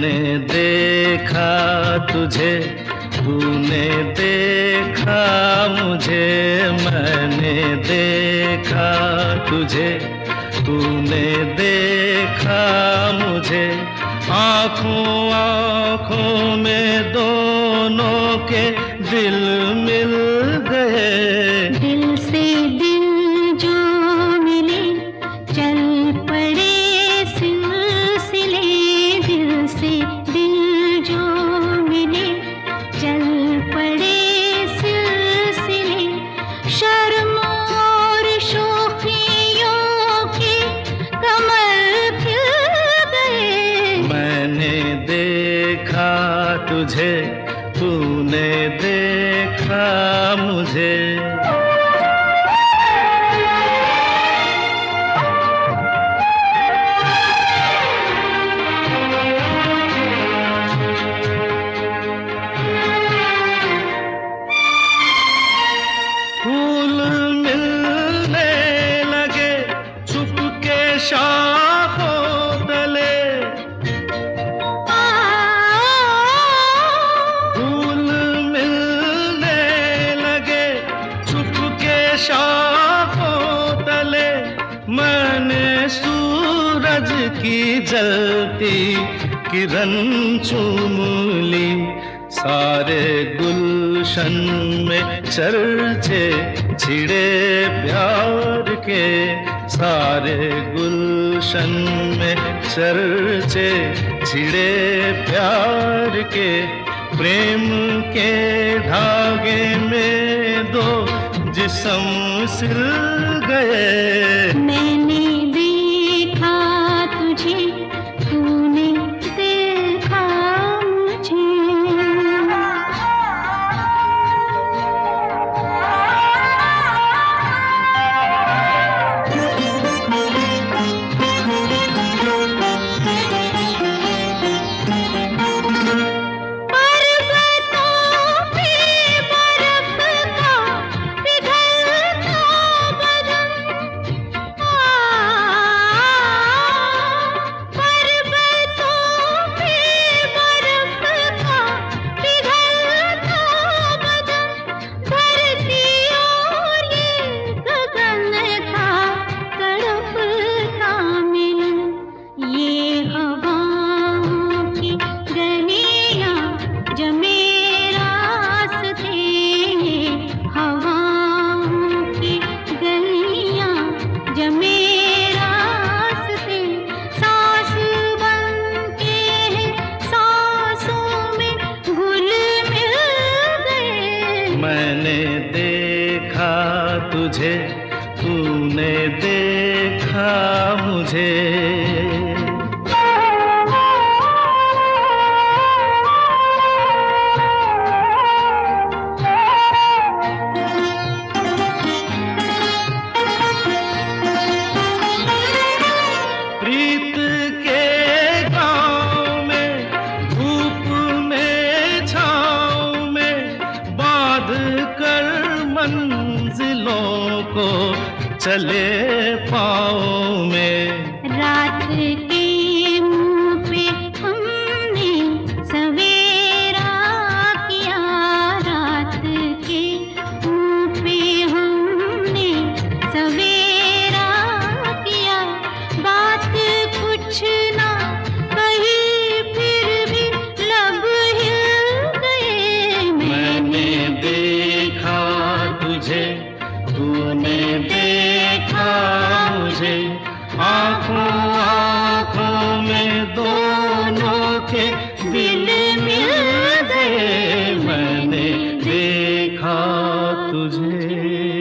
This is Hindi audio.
मैंने देखा तुझे, तूने देखा मुझे, मैंने देखा तुझे, तूने देखा मुझे। आँखों आँखों में दोनों के दिल मिल गए। दिल से दिल जो मिले चल पड़े सिलसिले, दिल से दिल जो मिले चल पड़े सिलसिले। शर्म और शोखियों की कमर खिल गए। मैंने देखा तुझे, तूने देखा मुझे। फूल मिलने लगे चुपके शाखों तले, फूल मिलने लगे चुपके शाखों तले। मैंने सूरज की जलती किरण चूम ली। सारे गुलशन में चर्चे छिड़े प्यार के, सारे गुलशन में चर्चे छिड़े प्यार के। प्रेम के धागे में दो जिस्म सिल गए। मैंने देखा तुझे, तूने देखा मुझे। मैंने देखा तुझे, तूने देखा मुझे। प्रीत के गाँव में धूप में छाँव में बांध कर मंजिलों को चले पाँव में। रात के मुँह पे हमने सवेरा किया, रात के मुँह पे हमने सवेरा किया। बात कुछ ना कही फिर भी लब हिल गए। मैंने देखा तुझे, तूने देखा मुझे। आँखों आँखों में दोनों के दिल मिल गए। मैंने देखा तुझे।